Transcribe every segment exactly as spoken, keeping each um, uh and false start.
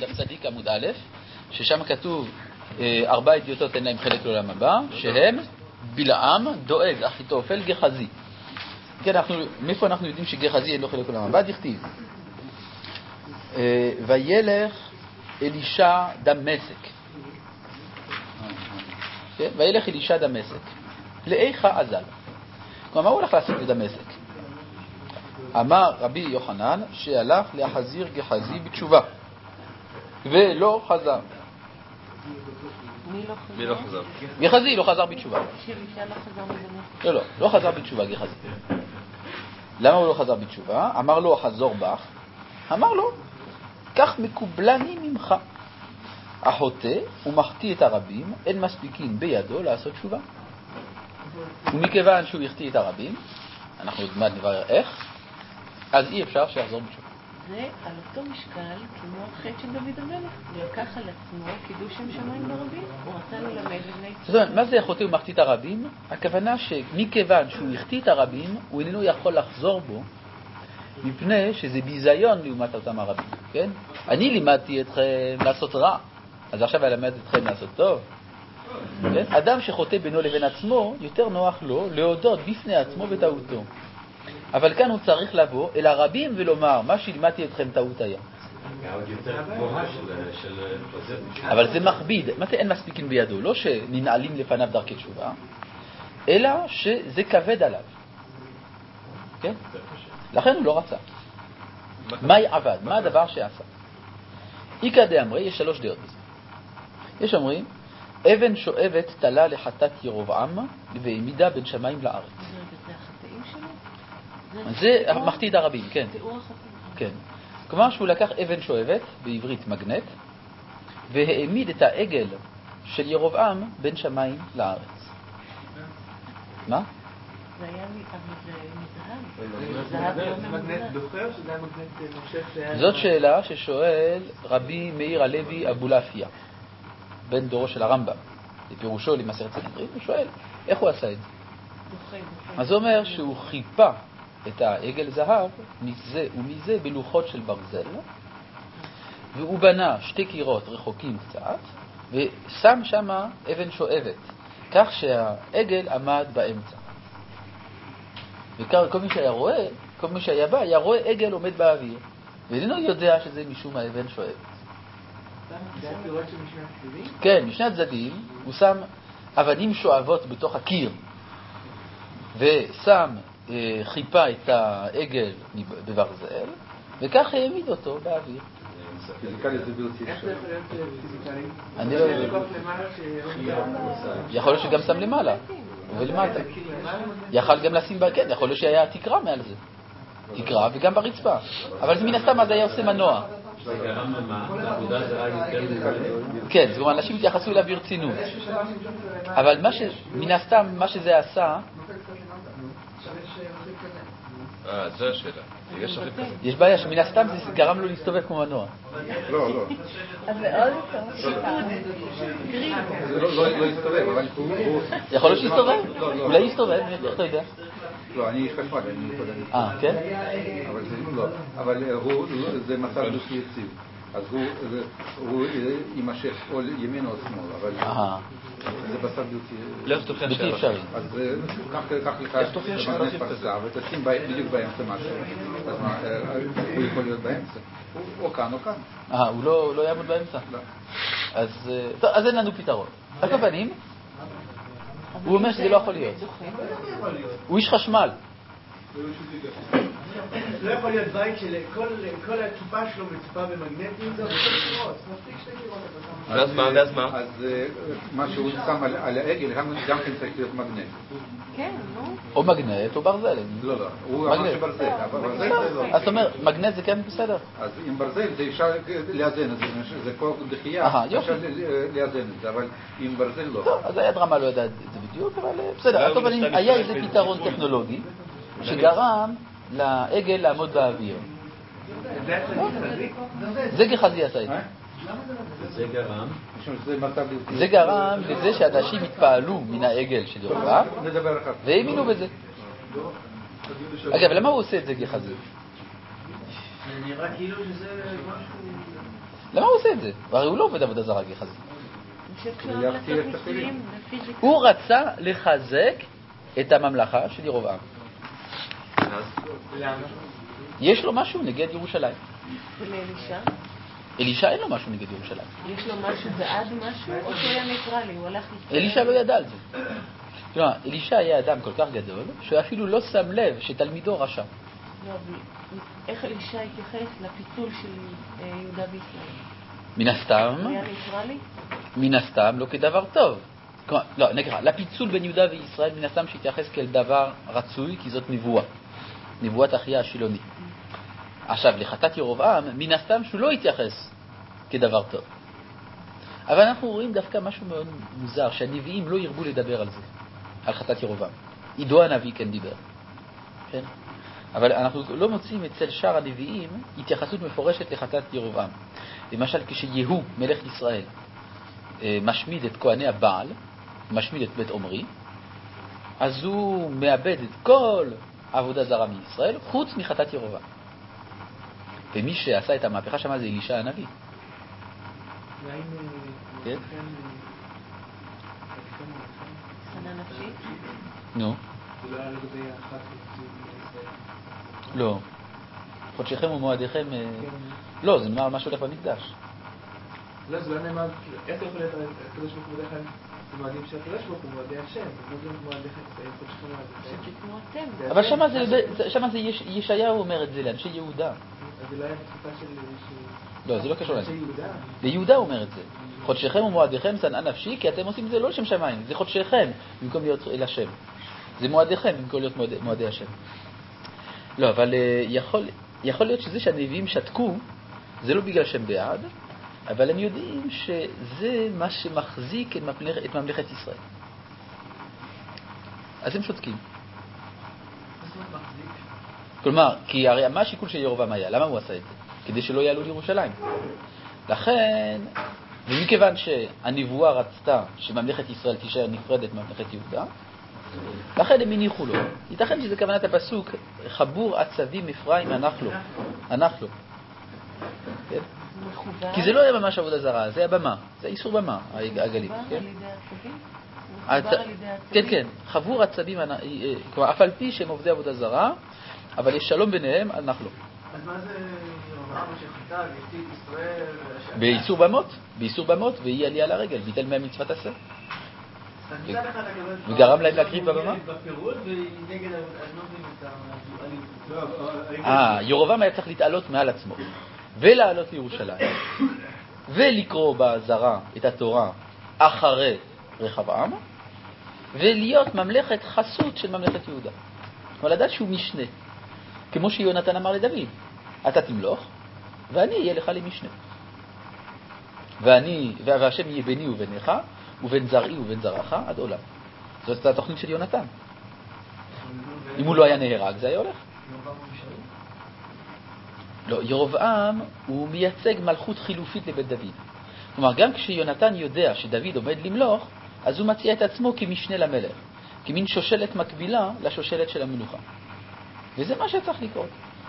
בדף צדיק עמוד א', ששם כתוב ארבע אדיוטות אין להם חלק לעולם הבא, שהם בלעם, דואג, אחיתופל, גחזי. כן, אנחנו, מאיפה אנחנו יודעים שגחזי אין לו חלק לעולם הבא? דכתיב. וילך אלישע דמשק. כן? וילך אלישע דמשק. לאיכה עזל. כלומר, מה הוא הולך לעשות בדמשק? אמר רבי יוחנן שהלך להחזיר גחזי בתשובה ולא חזר. מי לא חזר? גחזי לא חזר בתשובה. שאלישע לא חזר בדמשק. לא, לא, לא חזר בתשובה גחזי. למה הוא לא חזר בתשובה? אמר לו חזור בך. אמר לו, כך מקובלני ממך. החוטא ומחטיא את הרבים, אין מספיקים בידו לעשות תשובה. ומכיוון שהוא יחטיא את הרבים, אנחנו עוד מעט נברר איך, אז אי אפשר שיחזור בתשובה. זה על אותו משקל כמו החטא של דוד המלך. הוא לקח על עצמו קידוש שם שמיים ברבים, הוא רצה ללמד לבני ישראל. זאת אומרת, מה זה החוטא ומחטיא את הרבים? הכוונה שמכיוון שהוא יחטיא את הרבים, הוא איננו יכול לחזור בו, מפני שזה ביזיון לעומת אותם הרבים, כן? אני לימדתי אתכם לעשות רע, אז עכשיו אני למד אתכם לעשות טוב. כן? אדם שחוטא בינו לבין עצמו, יותר נוח לו להודות בפני עצמו בטעותו. אבל כאן הוא צריך לבוא אל הרבים ולומר, מה שלימדתי אתכם טעות היה. אבל זה מכביד. מה זה אין מספיקים בידו? לא שננעלים לפניו דרכי תשובה, אלא שזה כבד עליו. כן? לכן הוא לא רצה. מה עבד? מה הדבר שעשה? איקא דאמרי, יש שלוש דעות בזה. יש אומרים, אבן שואבת תלה לחטאת ירבעם והעמידה בין שמיים לארץ. זה החטאים שלו? זה מחטיא את הרבים, כן. תיאור החטאים. כן. כלומר שהוא לקח אבן שואבת, בעברית מגנט, והעמיד את העגל של ירבעם בין שמיים לארץ. מה? זה היה מזהב. זה מגנט דוחר, שזה היה מגנט מושך. זאת שאלה ששואל רבי מאיר הלוי אבולעפיה, בן דורו של הרמב"ם, בפירושו למסכת סנהדרין. הוא שואל, איך הוא עשה את זה? דוחה, דוחה. אז הוא אומר שהוא חיפה את העגל זהב מזה ומזה בלוחות של ברזל, והוא בנה שתי קירות רחוקים קצת, ושם שם אבן שואבת, כך שהעגל עמד באמצע. וכל מי שהיה רואה, כל מי שהיה בא, היה רואה עגל עומד באוויר, ואינו יודע שזה משום האבן שואבת. זה הקירות של משני הצדדים? כן, משני הצדדים הוא שם אבנים שואבות בתוך הקיר, ושם אה, חיפה את העגל בברזל, וכך העמיד אותו באוויר. פיזיקלי זה בלתי איך זה יכול להיות פיזיקלי? אני לא יודע. יכול להיות שגם שם למעלה ולמטה. יכול גם לשים, כן, יכול להיות שהיה תקרה מעל זה. תקרה וגם ברצפה. אבל זה מן הסתם אז היה עושה מנוע. זה גרם למה? לעבודה זה רק יותר מזה? כן, זאת אומרת, אנשים התייחסו אליו ברצינות. אבל מה ש... מן הסתם, מה שזה עשה... אה, זו השאלה. יש רכיב כזה. יש בעיה שמן הסתם זה גרם לו להסתובב כמו מנוע. לא, לא. אז זה עוד יותר. זה לא יסתובב, אבל הוא... יכול להיות שיסתובב? אולי יסתובב, איך אתה יודע? לא, אני איש חשמל, אני יכול להגיד. אה, כן? אבל זה לא. אבל הוא, זה מצב בלתי יציב. אז הוא יימשך או ימין או שמאל, אבל זה בסדר בלתי... לך תוכן בלתי שער. אפשרי. אז קח לך מגנט פרסה ותשים בדיוק באמצע משהו. אז מה, הוא יכול להיות באמצע? או כאן או כאן. אה, הוא לא יעמוד באמצע? לא. אז טוב, אז אין לנו פתרון. על כל פנים, הוא אומר שזה לא יכול להיות. הוא איש חשמל. לא יכול להיות בית שכל הכיפה שלו מצופה במגנטים, זה מספיק קירות, מספיק שתי קירות. ואז מה? ואז מה? אז מה שהוא שם על העגל גם כן צריך להיות מגנט. כן, נו. או מגנט או ברזל. לא, לא, הוא אמר שברזל, אבל ברזל זה לא. אז זאת אומרת, מגנט זה כן בסדר. אז עם ברזל זה אפשר לאזן את זה, זה כל דחייה, אהה, יופי. אפשר לאזן את זה, אבל עם ברזל לא. טוב, אז היד רמה לא ידע את זה בדיוק, אבל בסדר. על כל פנים, היה איזה פתרון טכנולוגי שגרם לעגל לעמוד באוויר. זה גחזי עשה את זה. זה גרם. זה גרם לזה שאנשים התפעלו מן העגל של ירבעם והאמינו בזה. אגב, למה הוא עושה את זה גחזי? זה נראה כאילו שזה משהו... למה הוא עושה את זה? הרי הוא לא עובד עבודה זרה גחזי. הוא רצה לחזק את הממלכה של ירובעם. יש לו משהו נגד ירושלים. ולאלישע? אלישע אין לו משהו נגד ירושלים. יש לו משהו בעד משהו או שהוא היה ניטרלי? הוא הלך לפני... אלישע לא ידע על זה. כלומר, אלישע היה אדם כל כך גדול שאפילו לא שם לב שתלמידו רשע. לא, איך אלישע התייחס לפיצול של יהודה וישראל? מן הסתם, הוא היה ניטרלי? מן הסתם לא כדבר טוב. כלומר, לא, נקרא, לפיצול בין יהודה וישראל מן הסתם שהתייחס כאל דבר רצוי, כי זאת נבואה. נבואת אחיה השילוני. עכשיו, לחטאת ירובעם, מן הסתם שהוא לא התייחס כדבר טוב. אבל אנחנו רואים דווקא משהו מאוד מוזר, שהנביאים לא ירבו לדבר על זה, על חטאת ירובעם. עידו הנביא כן דיבר. כן? אבל אנחנו לא מוצאים אצל שאר הנביאים התייחסות מפורשת לחטאת ירובעם. למשל, כשיהו, מלך ישראל, משמיד את כהני הבעל, משמיד את בית עומרי, אז הוא מאבד את כל העבודה זרה מישראל, חוץ מחטאת ירובעם. ומי שעשה את המהפכה שם זה אלישע הנביא. כן? שנה נפשית? נו. זה לא היה לגבי האחת לא. חודשיכם ומועדיכם... לא, זה נאמר משהו הולך במקדש. לא, זה לא נאמר, איך אתה יכול להיות הקדוש ברוך הוא בדרך כלל במועדים של הקדוש ברוך הוא, מועדי השם, זה לא מועדיכם, חודשיכם ומועדיכם. אבל שמה זה ישעיהו אומר את זה לאנשי יהודה. אז זה לא היה בתקופה של... לא, זה לא קשור לזה. יהודה? ליהודה הוא אומר את זה. חודשיכם ומועדיכם שנאה נפשי, כי אתם עושים את זה לא לשם שמיים, זה חודשיכם במקום להיות אל השם. זה מועדיכם במקום להיות מועדי השם. לא, אבל יכול, יכול להיות שזה שהנביאים שתקו, זה לא בגלל שהם בעד, אבל הם יודעים שזה מה שמחזיק את ממלכת, את ממלכת ישראל. אז הם שותקים. כלומר, כי הרי מה השיקול של ירובעם היה? למה הוא עשה את זה? כדי שלא יעלו לירושלים. לכן, ומכיוון שהנבואה רצתה שממלכת ישראל תישאר נפרדת ממלכת יהודה, לכן הם הניחו לו. ייתכן שזה כוונת הפסוק, חבור עצבים אפרים ענך לו. ענך לו. כן? כי זה לא היה ממש עבודה זרה, זה היה במה. זה איסור במה, העגלים. מחובר על ידי עצבים? הצ... מחובר על ידי עצבים? כן, כן. חבור עצבים, כלומר, אף על פי שהם עובדי עבודה זרה, אבל יש שלום ביניהם, ענך לו. אז מה זה ירובעם שחטא והפתיע את ישראל? באיסור במות, באיסור במות, והיא עלייה לרגל, ביטל מהם מצוות עשה. וגרם להם להקריב בבמה? אה, ירובעם היה צריך להתעלות מעל עצמו ולעלות לירושלים ולקרוא בזרה את התורה אחרי רחבעם ולהיות ממלכת חסות של ממלכת יהודה. אבל לדעת שהוא משנה, כמו שיונתן אמר לדוד, אתה תמלוך ואני אהיה לך למשנה, ואני, והשם יהיה ביני וביניך ובין זרעי ובין זרעך עד עולם. זאת התוכנית של יונתן. אם הוא לא היה נהרג, זה היה הולך. לא, ירובעם הוא מייצג מלכות חילופית לבית דוד. כלומר, גם כשיונתן יודע שדוד עומד למלוך, אז הוא מציע את עצמו כמשנה למלך, כמין שושלת מקבילה לשושלת של המלוכה. וזה מה שצריך לקרות.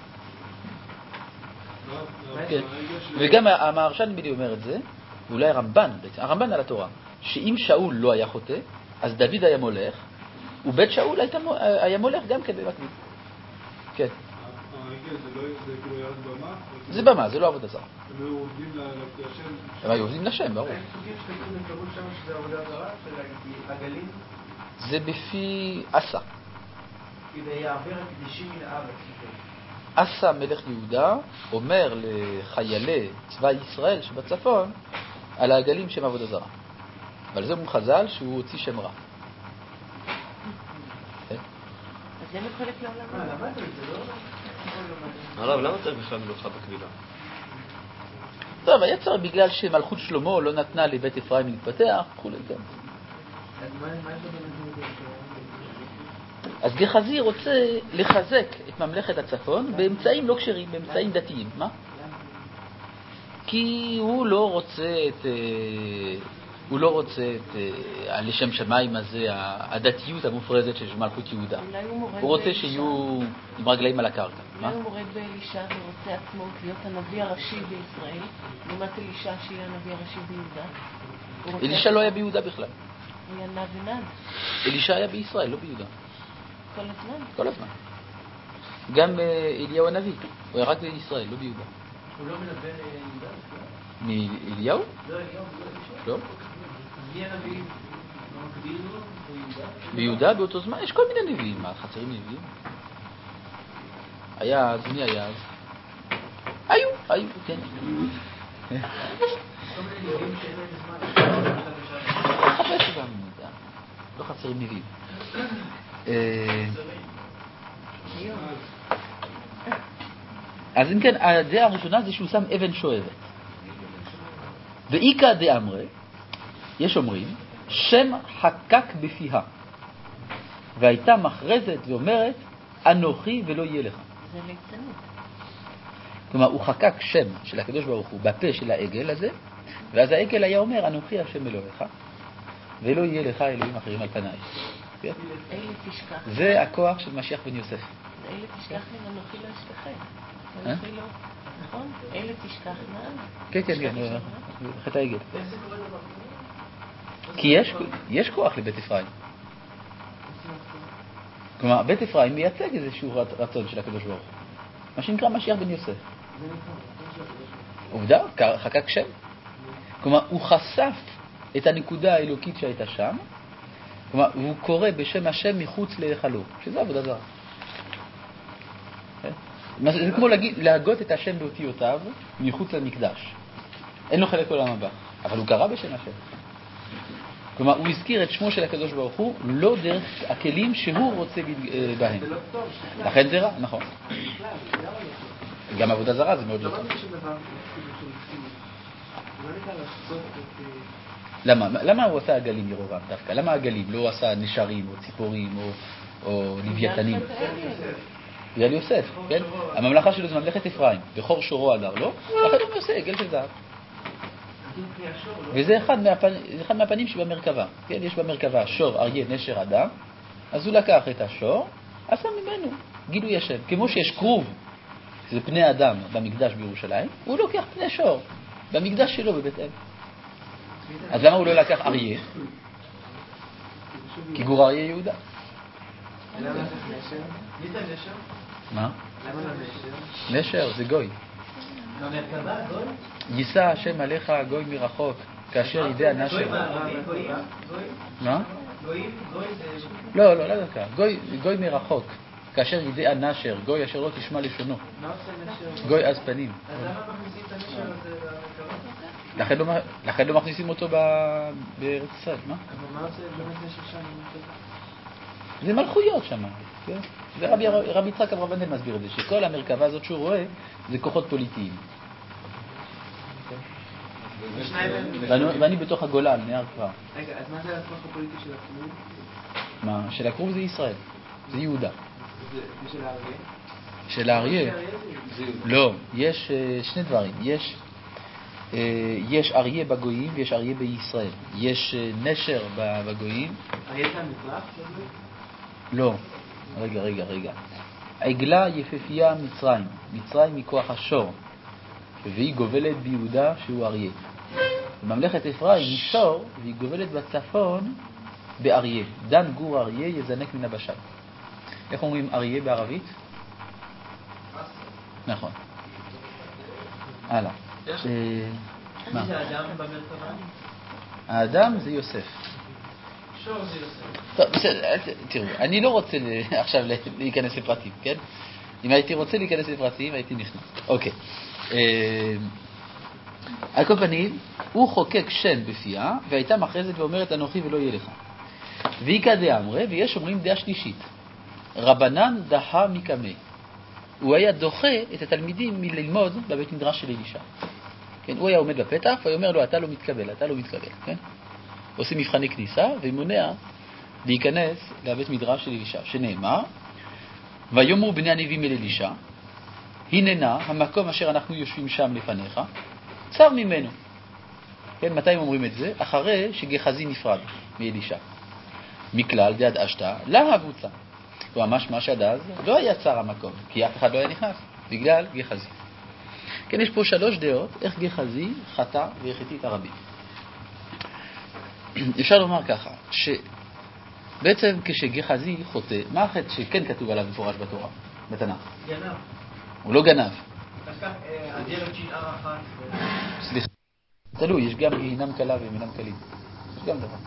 כן. וגם המהרש"ן נדמה לי אומר את זה, ואולי הרמב"ן, הרמב"ן על התורה, שאם שאול לא היה חוטא, אז דוד היה מולך, ובית שאול היה מולך גם כן במקביל. כן. זה במה, זה לא עבודה זרה. הם היו עובדים לשם. הם היו עובדים לשם, ברור. אין סוגים שתגידו בפירוש שם שזה עבודה זרה, של הגלים? זה בפי אסא. כדי יעביר הקדישים מן הארץ. אסא מלך יהודה אומר לחיילי צבא ישראל שבצפון על העגלים שהם עבודה זרה. אבל זה חז"ל שהוא הוציא שם רע. אז זה מחלק לעולם. מה, למדת את זה, לא? הרב, למה צריך בכלל מלוכה בקבילה? טוב, היה צריך בגלל שמלכות שלמה לא נתנה לבית אפרים להתפתח, כולי גם. אז מה יש לו אז גחזי רוצה לחזק את ממלכת הצפון באמצעים לא כשרים, באמצעים דתיים. מה? כי הוא לא רוצה את, הוא לא רוצה את לשם שמיים הזה, הדתיות המופרזת של מלכות יהודה. הוא רוצה שיהיו עם רגליים על הקרקע. אולי הוא מורד באלישע ורוצה עצמו להיות הנביא הראשי בישראל, לעומת אלישע שיהיה הנביא הראשי ביהודה. אלישע לא היה ביהודה בכלל. הוא היה נע ונד. אלישע היה בישראל, לא ביהודה. כל הזמן? כל הזמן. גם אליהו הנביא, הוא היה רק בישראל, לא ביהודה. הוא לא מנבא ליהודה בכלל? מאליהו? לא, אליהו, לא. מי הנביא? מקביל לו ביהודה? ביהודה באותו זמן יש כל מיני נביאים. מה, חסרים נביאים? היה אז, מי היה אז? היו, היו, כן. כל מיני נביאים שאין להם זמן. חפש גם, לא חסרים נביאים. אז אם כן, הדעה הראשונה זה שהוא שם אבן שואבת. ואיקה דאמרי, יש אומרים, שם חקק בפיה, והייתה מכרזת ואומרת, אנוכי ולא יהיה לך. זה ליצנות. כלומר, הוא חקק שם של הקדוש ברוך הוא בפה של העגל הזה, ואז העגל היה אומר, אנוכי השם אלוהיך, ולא יהיה לך אלוהים אחרים על פניי. כן? אלה תשכח. זה הכוח של משיח בן יוסף. אלה תשכח לי, אנוכי לא אשכחך. אנוכי לא. נכון? אלה תשכח נעל. כן, כן, כן, חטא העגל. כי יש, יש כוח לבית אפרים. כלומר, בית אפרים מייצג איזשהו רצון של הקדוש ברוך הוא. מה שנקרא משיח בן יוסף. עובדה, חקק שם. כלומר, הוא חשף את הנקודה האלוקית שהייתה שם. כלומר, הוא קורא בשם השם מחוץ להיכלו, שזה עבודה זרה. זה כמו להגיד, להגות את השם באותיותיו מחוץ למקדש. אין לו חלק עולם הבא, אבל הוא קרא בשם השם. כלומר, הוא הזכיר את שמו של הקדוש ברוך הוא לא דרך הכלים שהוא רוצה בהם. לכן זה רע, נכון. גם עבודה זרה זה מאוד לא טוב. למה? למה הוא עשה עגלים ירובעם דווקא? למה עגלים? לא עשה נשרים או ציפורים או לוויתנים? בגלל יוסף, כן? הממלכה שלו זה ממלכת אפרים, בכור שורו הדר, לא? לכן הוא עושה עגל של זהב. וזה אחד מהפנים, אחד מהפנים שבמרכבה, כן? יש במרכבה שור, אריה, נשר, אדם, אז הוא לקח את השור, עשה ממנו גילוי השם. כמו שיש כרוב, זה פני אדם במקדש בירושלים, הוא לוקח פני שור במקדש שלו בבית אל. אז למה הוא לא לקח אריה? כי גור אריה יהודה. למה זה נשר? מי זה נשר? מה? למה זה נשר? נשר זה גוי. במרכבה, גוי? יישא השם עליך גוי מרחוק, כאשר ידי הנשר. גוי? מה? גוי? גוי זה... לא, לא, לא דקה. גוי מרחוק, כאשר ידי הנשר, גוי אשר לא תשמע לשונו. מה עושה נשר? גוי אז פנים. אז למה מכניסים את הנשר הזה במרכבה? לכן לא מכניסים אותו בארץ ישראל, מה? אבל מה עושה באמת נשר שם? זה מלכויות שם, כן? ורבי רבי יצחק אברבנאל מסביר את זה, שכל המרכבה הזאת שהוא רואה זה כוחות פוליטיים. ואני בתוך הגולה, על נהר כבר. רגע, אז מה זה הכוח הפוליטי של הכרוב? מה? של הכרוב זה ישראל, זה יהודה. ושל האריה? של האריה? לא, יש שני דברים. יש יש אריה בגויים ויש אריה בישראל. יש נשר בגויים. אריה זה המזרח? לא, רגע, רגע, רגע. עגלה יפהפייה מצרים, מצרים מכוח השור, והיא גובלת ביהודה שהוא אריה. בממלכת אפרים היא שור, והיא גובלת בצפון באריה. דן גור אריה יזנק מן הבשן. איך אומרים אריה בערבית? נכון. הלאה. מה זה האדם במרכבה? האדם זה יוסף. שור זה יוסף. טוב, בסדר, תראו, אני לא רוצה עכשיו להיכנס לפרטים, כן? אם הייתי רוצה להיכנס לפרטים, הייתי נכנס. אוקיי. על כל פנים, הוא חוקק שם בפיה, והייתה מכרזת ואומרת אנוכי ולא יהיה לך. ואיקה דאמרי, ויש אומרים דעה שלישית. רבנן דחה מקמי. הוא היה דוחה את התלמידים מללמוד בבית מדרש של אלישע. כן, הוא היה עומד בפתח, והוא אומר לו, אתה לא מתקבל, אתה לא מתקבל, כן? עושים מבחני כניסה, ומונע להיכנס לבית מדרש של אלישע, שנאמר, ויאמרו בני הנביאים אל אלישע, הננה המקום אשר אנחנו יושבים שם לפניך, צר ממנו. כן, מתי הם אומרים את זה? אחרי שגחזי נפרד מאלישע. מכלל דיד אשתה, לה הבוצה. וממש מה שעד אז לא היה צר המקום, כי אף אחד לא היה נכנס, בגלל גחזי. כן, יש פה שלוש דעות, איך גחזי חטא והחטיא את הרבים. אפשר לומר ככה, שבעצם כשגחזי חוטא, מה החטא שכן כתוב עליו מפורש בתורה, בתנ"ך? גנב. הוא לא גנב. אדרת שנער אחת. סליחה. תלוי, יש גם גיהינם קלה וגיהינם קלים. יש גם דבר.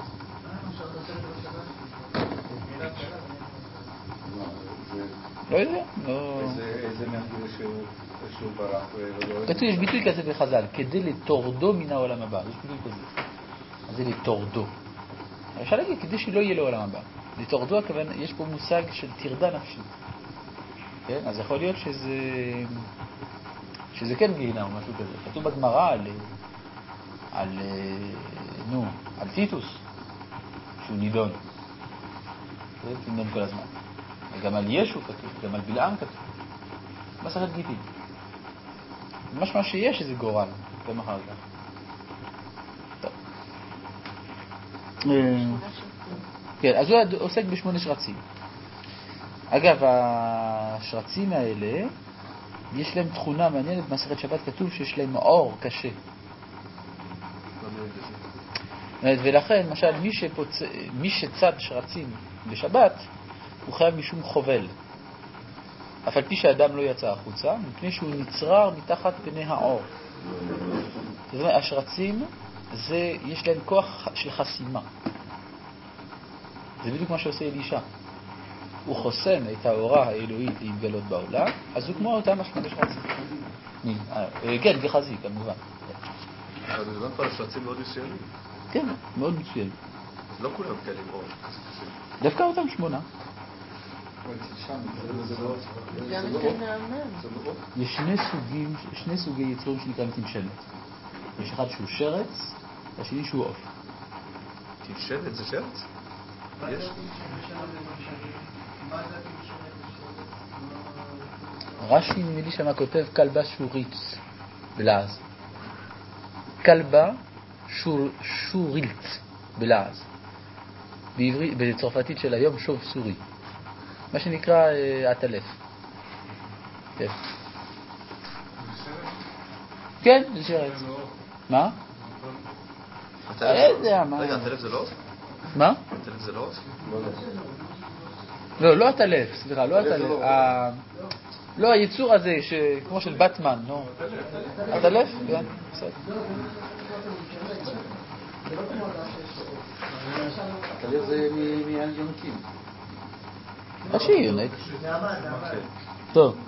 לא יודע, לא... איזה מהגיר שהוא ברח? כתוב, יש ביטוי כזה בחז"ל, כדי לתורדו מן העולם הבא. יש ביטוי כזה. אז זה לתורדו. אפשר להגיד, כדי שלא יהיה לעולם הבא. לתורדו, הכוונה, יש פה מושג של תרדה נפשית. כן? אז יכול להיות שזה... שזה כן גיהינם או משהו כזה. כתוב בגמרא על... על... נו, על טיטוס, שהוא נידון. זה נידון כל הזמן. וגם על ישו כתוב, גם על בלעם כתוב. מסכת גיטין. משמע שיש איזה גורל, גם אחר כך. טוב. כן, אז הוא עוסק בשמונה שרצים. אגב, השרצים האלה, יש להם תכונה מעניינת, במסכת שבת כתוב שיש להם אור קשה. ולכן, למשל, מי, שפוצ... מי שצד שרצים בשבת, הוא חייב משום חובל. אף על פי שהאדם לא יצא החוצה, מפני שהוא נצרר מתחת פני האור. זאת אומרת, השרצים, זה, יש להם כוח של חסימה. זה בדיוק מה שעושה אלישע. הוא חוסם את האורה האלוהית להתגלות בעולם, אז הוא כמו אותם השמונה שרצים. כן, גחזי, כמובן. אבל זה לא כבר שרצים מאוד מסוימים. כן, מאוד מסוימים. לא כולם כאלה אור. דווקא אותם שמונה. גם אצל נעמן. יש שני סוגים, שני סוגי יצורים שנקראים תמשנת. יש אחד שהוא שרץ, והשני שהוא עוף. תמשנת זה שרץ? יש? רש"י נדמה לי שמה כותב כלבה שוריץ בלעז. כלבה שור, שורילץ בלעז. בעברי, בצרפתית של היום שוב סורי. מה שנקרא עטלף. כן. כן, זה שרץ. מה? רגע, עטלף זה לא עוף? מה? עטלף זה לא עוף? לא, לא עטלף, סליחה, לא עטלף. לא, היצור הזה, כמו של בטמן, נו. עטלף? כן, בסדר. עטלף זה מהיונקים. ראשי יונק. טוב.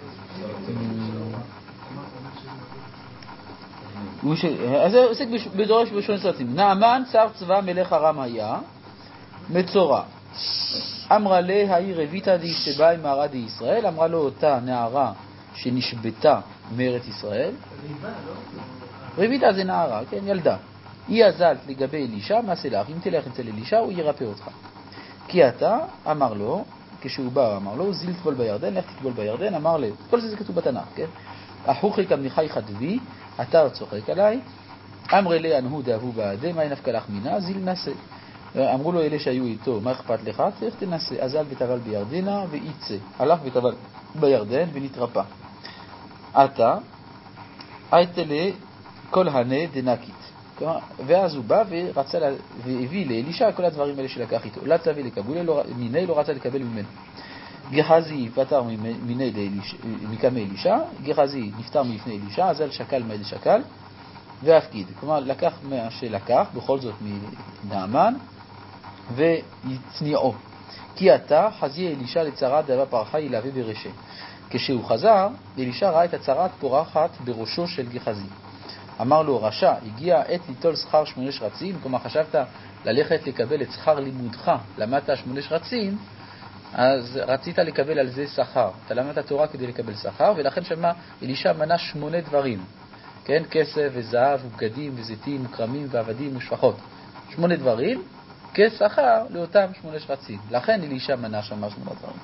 אז זה עוסק בדורש בשון סרטים. נעמן שר צבא מלך ארם היה מצורע. אמרה לה העיר רביתה די שבאה מערה די ישראל. אמרה לו אותה נערה שנשבתה מארץ ישראל. רביתה זה נערה, כן, ילדה. היא עזלת לגבי אלישע, מה סלח? אם תלך אצל אלישע הוא ירפא אותך. כי אתה, אמר לו, כשהוא בא, אמר לו, זיל תבול בירדן, לך תטבול בירדן, אמר לו, כל זה זה כתוב בתנ"ך, כן? אחוכי כמניחי חדבי, אתה צוחק עליי, אמרי לי אנהו דאבו בעדי, מה נפקא לך מינה, זיל נעשה. אמרו לו אלה שהיו איתו, מה אכפת לך? צריך תנסה. אזל וטבל בירדנה ויצא. הלך וטבל בירדן ונתרפא. אתה, הייתלה כל הנה דנקית. ואז הוא בא ורצה לה, והביא לאלישע כל הדברים האלה שלקח איתו. לא תביא לקבולה, מיני לא רצה לקבל ממנו. גחזי פטר מקמי אלישע, גחזי נפטר מלפני אלישע, אזל שקל מעד שקל, והפקיד. כלומר, לקח מה שלקח, בכל זאת מנעמן, ויצניעו. כי אתה חזי אלישע לצרת דבה פרחה ילווה ברשע. כשהוא חזר, אלישע ראה את הצרת פורחת בראשו של גחזי. אמר לו, רשע, הגיע עת ליטול שכר שמונה שרצים, כלומר חשבת ללכת לקבל את שכר לימודך, למדת שמונה שרצים, אז רצית לקבל על זה שכר. אתה למדת תורה כדי לקבל שכר, ולכן שמה אלישע מנה שמונה דברים, כן? כסף וזהב ובגדים וזיתים וקרמים ועבדים ושפחות. שמונה דברים, כשכר לאותם שמונה שרצים. לכן אלישע מנה שמה שמונה דברים.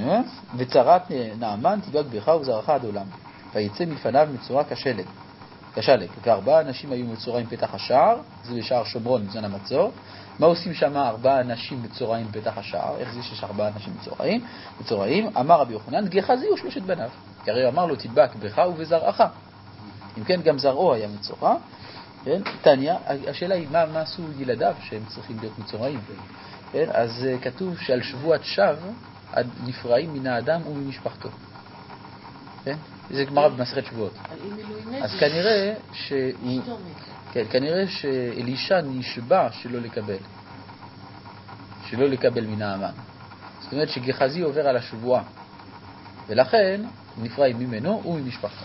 וצרת נעמן תדאג בך וזרעך עד עולם. ויצא מפניו מצורע כשלג. כשלג, וארבעה אנשים היו מצורעים פתח השער, זה בשער שומרון בזמן המצור. מה עושים שם ארבעה אנשים מצורעים פתח השער? איך זה שיש ארבעה אנשים מצורעים? מצורעים, אמר רבי יוחנן, גחזי ושלושת בניו. כי הרי אמר לו, תדבק בך ובזרעך. אם כן, גם זרעו היה מצורע. כן? תניא, השאלה היא, מה, מה עשו ילדיו שהם צריכים להיות מצורעים? כן? אז כתוב שעל שבועת שווא נפרעים מן האדם וממשפחתו. כן? זה גמרא במסכת שבועות. אז כנראה שהוא, כן, כנראה שאלישע נשבע שלא לקבל. שלא לקבל מן האמן. זאת אומרת שגחזי עובר על השבועה. ולכן נפרעים ממנו וממשפחתו.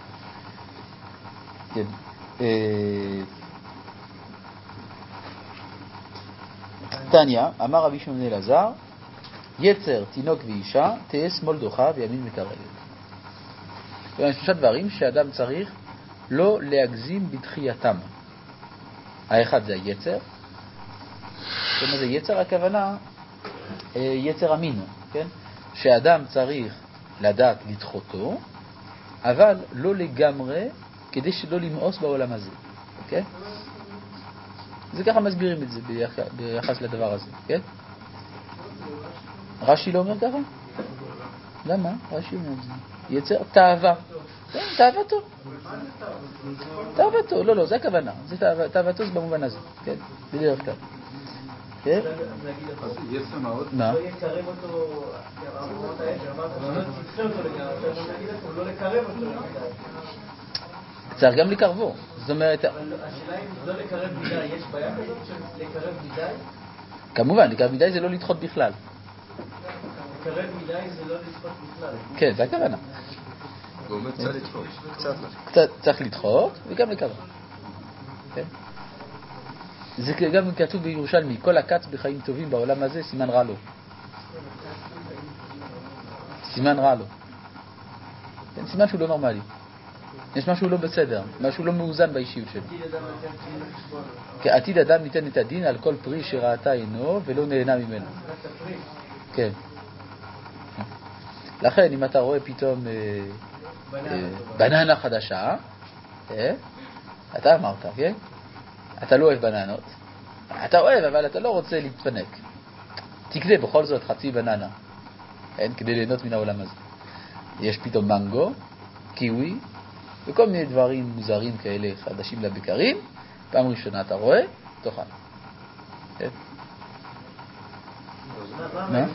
כן. תניא, אמר רבי שמעון אלעזר, יצר, תינוק ואישה, תהיה שמאל דוחה וימין מקרבת. יש שלושה דברים שאדם צריך לא להגזים בתחייתם. האחד זה היצר. זאת אומרת, זה יצר, הכוונה יצר המין, כן? שאדם צריך לדעת לדחותו, אבל לא לגמרי, כדי שלא למאוס בעולם הזה. כן? זה ככה מסבירים את זה ביחס, ביחס לדבר הזה, כן? רש"י לא אומר ככה? למה? רש"י אומר את זה. יצר תאווה. כן, תאוותו. תאוותו, לא, לא, זה הכוונה. זה תאוותו זה במובן הזה, כן? בדרך כלל. כן? אז יצר מאוד? מה? לא יקרב אותו, אמרת העבר, אמרת, לא תצחה אותו לגמרי, אתה לא נגיד לכם, לא לקרב אותו לגמרי. צריך גם לקרבו. זאת אומרת... אבל השאלה אם לא לקרב מדי, יש בעיה כזאת של לקרב מדי? כמובן, לקרב מדי זה לא לדחות בכלל. לקרב מדי זה לא לדחות בכלל. כן, זה הכוונה. הוא אומר קצת לדחות, קצת. קצת צריך לדחות וגם לקרב. כן? זה גם כתוב בירושלמי, כל הקץ בחיים טובים בעולם הזה, סימן רע לו. סימן רע לו. כן, סימן שהוא לא נורמלי. יש משהו לא בסדר, משהו לא מאוזן באישיות שלו. כעתיד אדם ניתן את הדין על כל פרי שראתה עינו ולא נהנה ממנו. כן. לכן, אם אתה רואה פתאום אה, אה, בננה חדשה, אה, אתה אמרת, כן? אתה לא אוהב בננות. אתה אוהב, אבל אתה לא רוצה להתפנק. תקנה בכל זאת חצי בננה, כן? כדי ליהנות מן העולם הזה. יש פתאום מנגו, קיווי, וכל מיני דברים מוזרים כאלה חדשים לבקרים. פעם ראשונה אתה רואה, תאכל. כן? מה?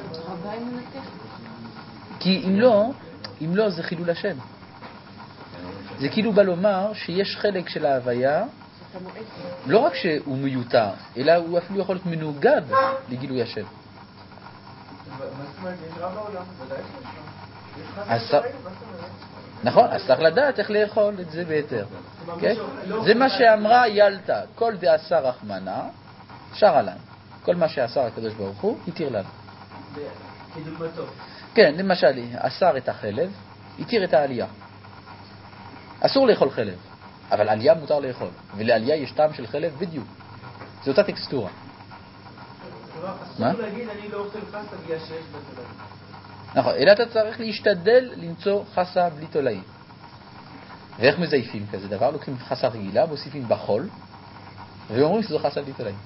כי אם לא, אם לא זה חילול השם. זה כאילו בא לומר שיש חלק של ההוויה, לא רק שהוא מיותר, אלא הוא אפילו יכול להיות מנוגד לגילוי השם. מה זאת אומרת? יש רב בעולם, ודאי שיש רב. נכון, אז צריך לדעת איך לאכול את זה ביתר. זה מה שאמרה ילתה, כל דעשה רחמנה, שרה לנו. כל מה שעשה הקדוש ברוך הוא, יתיר לנו. כדוגמתו. כן, למשל, אסר את החלב, יתיר את העלייה. אסור לאכול חלב, אבל עלייה מותר לאכול. ולעלייה יש טעם של חלב בדיוק. זו אותה טקסטורה. אסור להגיד, אני לא אוכל חסה בגלל שיש בתולעים. נכון, אלא אתה צריך להשתדל למצוא חסה בלי תולעים. ואיך מזייפים כזה דבר? לוקחים חסה רגילה, מוסיפים בחול, ואומרים שזו חסה בלי תולעים.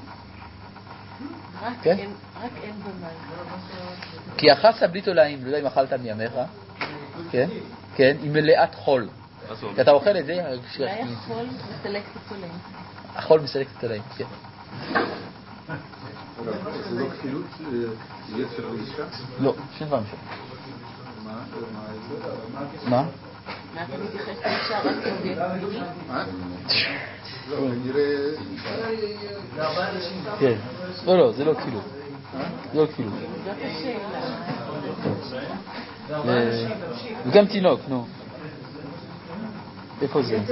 רק אין במה. כי החסה בלי תולעים, לא יודע אם אכלת מימיך, כן? כן, היא מלאת חול. כי אתה אוכל את זה... אולי החול מסלק את התולעים. החול מסלק את התולעים, כן. זה לא כפילות יצר ואישה? לא, שום דבר משהו. מה? מה? מה אתה מתייחס לאישה רק כעובד? מה? לא, נראה... כן. לא, לא, זה לא כפילות. זה לא כפילות. זאת השאלה. וגם תינוק, נו. איפה זה?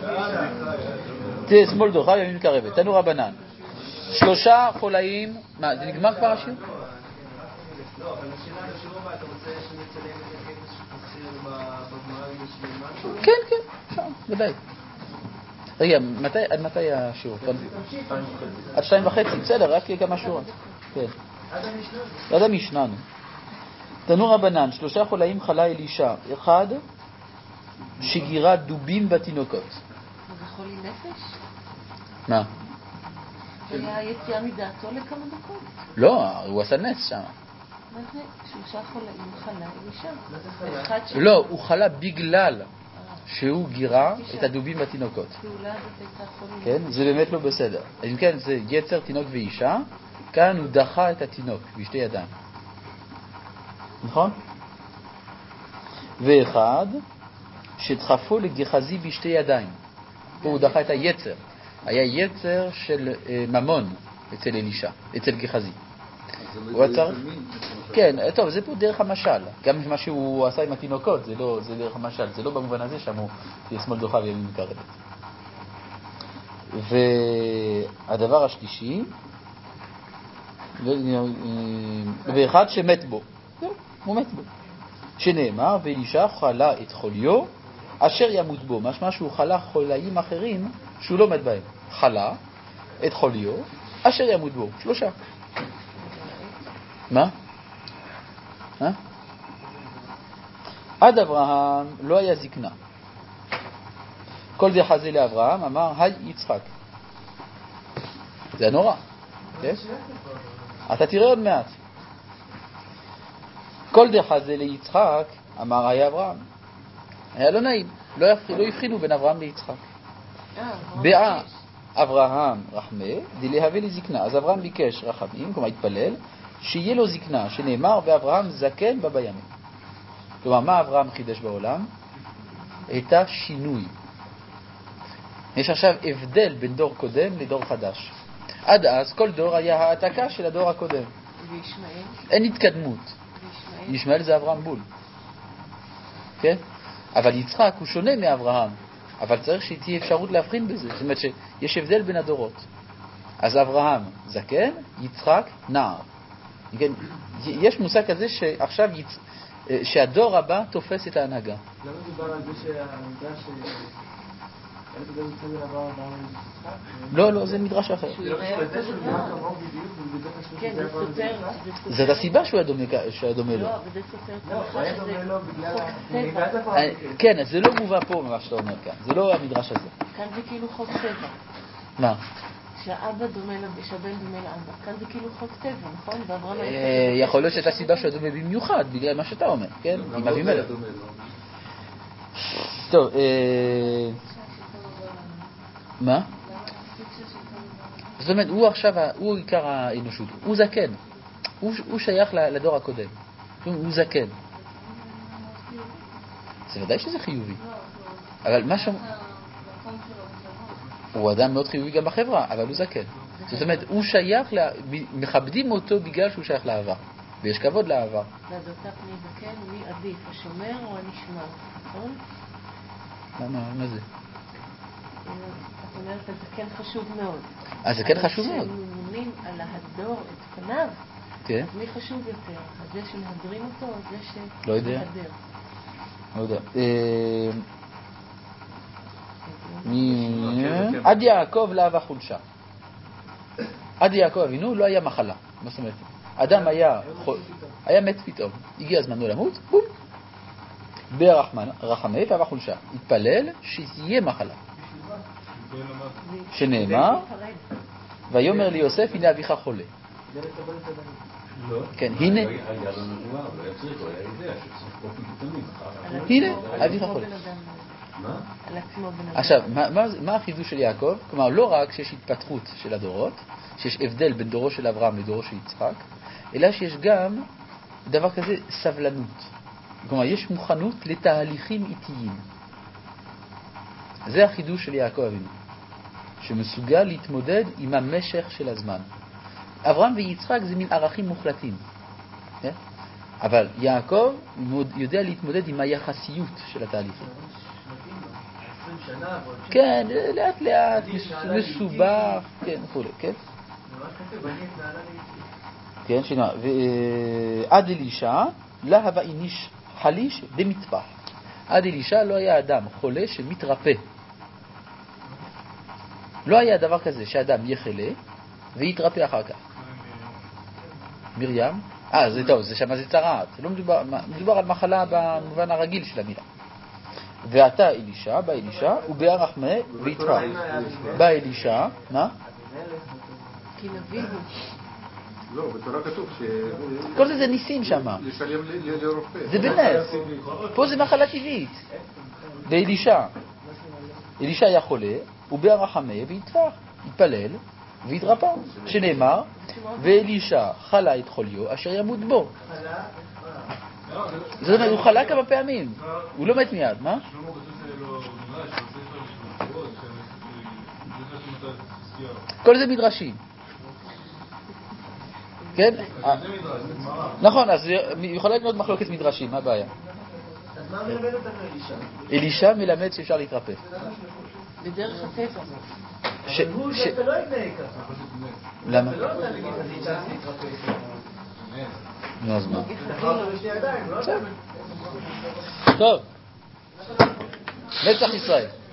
תהיה שמאל דוחה ימין מקרבת. תנו רבנן. שלושה חולאים... מה, זה נגמר כבר השיר? לא, אבל השאלה היא שלא בא, אתה רוצה שנצלם את הקטע שחסר בגמרא בשביל משהו? כן, כן, אפשר, ודאי. רגע, עד מתי השיעור? עד שתיים וחצי, בסדר, רק כמה שורות. כן. עד המשנה. תנו רבנן, שלושה חולאים חלה אלישע. אחד, שגירה דובים בתינוקות. חולי נפש? מה? היה יציאה מדעתו לכמה דקות. לא, הוא עשה נס שם. מה זה? שלושה חולאים חלה אישה. לא, הוא חלה בגלל שהוא גירה את הדובים בתינוקות. כן, זה באמת לא בסדר. אם כן, זה יצר תינוק ואישה, כאן הוא דחה את התינוק בשתי ידיים. נכון? ואחד, שדחפו לגחזי בשתי ידיים. פה הוא דחה את היצר. היה יצר של ממון אצל אלישה, אצל גחזי. הוא עצר... כן, טוב, זה פה דרך המשל. גם מה שהוא עשה עם התינוקות, זה לא, זה דרך המשל. זה לא במובן הזה שאמרו, תהיה שמאל דוחה וימין מקרבת. והדבר השלישי, ואחד שמת בו. זהו, הוא מת בו. שנאמר, ואלישה חלה את חוליו, אשר ימות בו. משמע שהוא חלה חולאים אחרים שהוא לא מת בהם. חלה את חוליו, אשר ימות בו. שלושה. מה? מה? עד אברהם לא היה זקנה. כל זה חזה לאברהם, אמר, היי יצחק. זה נורא. כן? אתה תראה עוד מעט. כל זה חזה ליצחק, אמר, היי אברהם. היה לא נעים. לא הבחינו בין אברהם ליצחק. באה אברהם רחמה, דלהביא לי זקנה. אז אברהם ביקש רחמים, כלומר התפלל, שיהיה לו זקנה, שנאמר, ואברהם זקן בה בימים. כלומר, מה אברהם חידש בעולם? הייתה שינוי. יש עכשיו הבדל בין דור קודם לדור חדש. עד אז כל דור היה העתקה של הדור הקודם. וישמעאל? אין התקדמות. וישמעאל? ישמעאל זה אברהם בול. כן? אבל יצחק הוא שונה מאברהם. אבל צריך שתהיה אפשרות להבחין בזה. זאת אומרת שיש הבדל בין הדורות. אז אברהם זקן, יצחק נער. כן? יש מושג כזה שעכשיו יצ... שהדור הבא תופס את ההנהגה. למה מדובר על זה שהמדרש אין זה יוצא בין אברהם ואברהם ליצחק? לא, לא, זה מדרש אחר. זה לא חשוב לזה שהוא נראה כמוהו בדיוק, וזה חשוב שזה אברהם ליצחק? זאת הסיבה שהוא היה דומה לו. לא, אבל זה סותר את לא, הוא היה דומה לו בגלל נהיגת טבע. אברהם. כן, אז זה לא מובא פה מה שאתה אומר כאן. זה לא המדרש הזה. כאן זה כאילו חוק טבע. מה? שהאבא דומה, שהבן דומה לאבא. כאן זה כאילו חוק טבע, נכון? ואברהם היה... יכול להיות שהייתה סיבה שהוא דומה במיוחד, בגלל מה שאתה אומר, כן? עם אבימלך. טוב, מה? זאת אומרת, הוא עכשיו, הוא עיקר האנושות, הוא זקן. הוא שייך לדור הקודם. הוא זקן. זה ודאי שזה חיובי. אבל מה ש... הוא אדם מאוד חיובי גם בחברה, אבל הוא זקן. זאת אומרת, הוא שייך, מכבדים אותו בגלל שהוא שייך לעבר. ויש כבוד לעבר. והדתה פני זקן, מי עדיף, השומר או הנשמר, נכון? למה, מה זה? את אומרת, הזקן חשוב מאוד. הזקן חשוב מאוד. אבל כשממונים על ההדור את פניו, אז מי חשוב יותר? זה שמהדרים אותו או זה שמהדר? לא יודע. לא יודע. עד יעקב לאהבה חולשה. עד יעקב אבינו לא היה מחלה. מה זאת אומרת? אדם היה היה מת פתאום. הגיע הזמנו למות, בום. ברחמי ואהבה חולשה. התפלל שתהיה מחלה. שנאמר, ויאמר לי יוסף, הנה אביך חולה. כן, הנה. הנה, אביך חולה. עכשיו, מה החידוש של יעקב? כלומר, לא רק שיש התפתחות של הדורות, שיש הבדל בין דורו של אברהם לדורו של יצחק, אלא שיש גם דבר כזה, סבלנות. כלומר, יש מוכנות לתהליכים איטיים. זה החידוש של יעקב אבינו, שמסוגל להתמודד עם המשך של הזמן. אברהם ויצחק זה מין ערכים מוחלטים. כן? אבל יעקב יודע להתמודד עם היחסיות של התהליכים. כן, לאט לאט, מסובך, כן, וכולי, כן? כן, שנה. עד אלישע, להבה איניש חליש במטפח. עד אלישע לא היה אדם חולה שמתרפא. לא היה דבר כזה שאדם יחלה ויתרפא אחר כך. מרים? אה, זה טוב, זה שמה זה צרעת. לא מדובר, מדובר על מחלה במובן הרגיל של המילה. ואתה אלישע, בא אלישע, ובאה רחמה ויתבע. בא אלישע, מה? כי נביא הוא. לא, בתורה כתוב ש... כל זה זה ניסים שם. לשלם לרופא. זה בנס. פה זה מחלה טבעית. ואלישע, אלישע היה חולה, ובאה רחמה ויתבע, יתפלל ויתרפא. שנאמר, ואלישע חלה את חוליו אשר ימות בו. זאת אומרת, הוא חלה כמה פעמים. הוא לא מת מיד, מה? כל זה מדרשים. כן? נכון, אז יכולה להיות מחלוקת מדרשים, מה הבעיה? אז מה מלמד אותנו אלישע? אלישע מלמד שאפשר להתרפא. בדרך הטבע. אבל הוא שאתה לא יתנהג ככה. למה? אתה לא רוצה להגיד חצי צ'אנס להתרפא. נו, אז מה? תחרת בשני ידיים, לא? טוב, נצח ישראל.